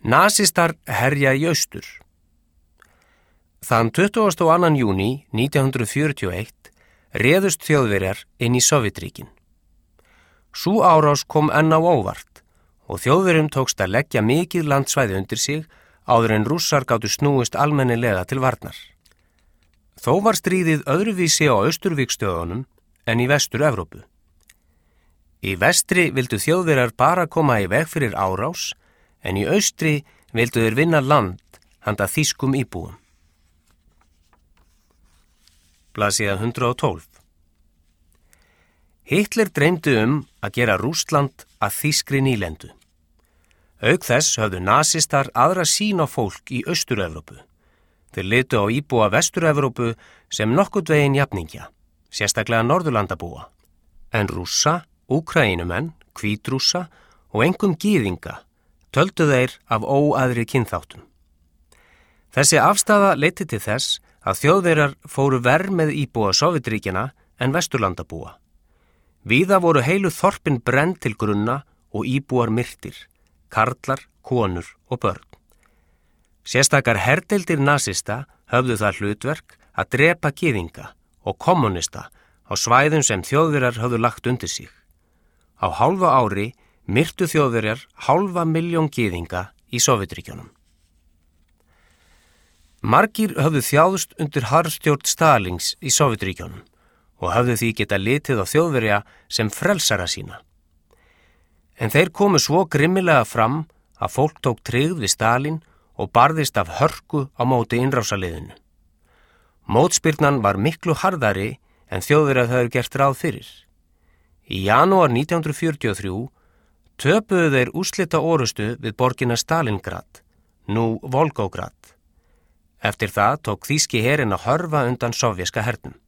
Nasistar herja í austur. Þann 22. júní 1941 réðust Þjóðverjar inn í Sovétríkin. Sú árás kom enn á óvart og Þjóðverjum tókst að leggja mikið landsvæði undir sig áður en Rússar gátu snúist almennilega til varnar. Þó var stríðið öðruvísi á Austurvígstöðunum en í Vestur-Evrópu. Í vestri vildu Þjóðverjar bara koma í veg fyrir árás, en í austri vildu þeir vinna land handa þýskum íbúum. Blaðsíða 112. Hitler dreymdi að gera Rússland að þýskri nýlendu. Auk þess höfðu nasistar aðra sýn á fólk í Austur-Evrópu. Þeir litu á íbúa Vestur-Evrópu sem nokkurn veginn jafningja, sérstaklega Norðurlandabúa, en Rússa, Úkraínumenn, Hvítrússa og einkum Gyðinga töldu þeir af óæðri kynþáttum. Þessi afstaða leiddi til þess að Þjóðverjar fóru verr með íbúa Sovétríkjanna en Vesturlandabúa. Víða voru heilu þorpin brennd til grunna og íbúar myrtir, karlar, konur og börn. Sérstakar herdeildir nasista höfðu það hlutverk að drepa gyðinga og kommunista á svæðum sem Þjóðverjar höfðu lagt undir sig. Á hálfa ári myrtu Þjóðverjar 500.000 gyðinga í Sovétríkjunum. Margir höfðu þjáðst undir harðstjórn Stalins í Sovétríkjunum og höfðu því geta litið á Þjóðverja sem frelsara sína. En þeir komu svo grimmilega fram að fólk tók tryggð við Stalin og barðist af hörku á móti innrásarliðinu. Mótspyrnan var miklu harðari en Þjóðverjar höfðu gert ráð fyrir. Í janúar 1943 töpuðu þeir úrslita orustu við borgina Stalingrad, nú Volgograd. Eftir það tók þýski herinn að hörfa undan sovjeska hernum.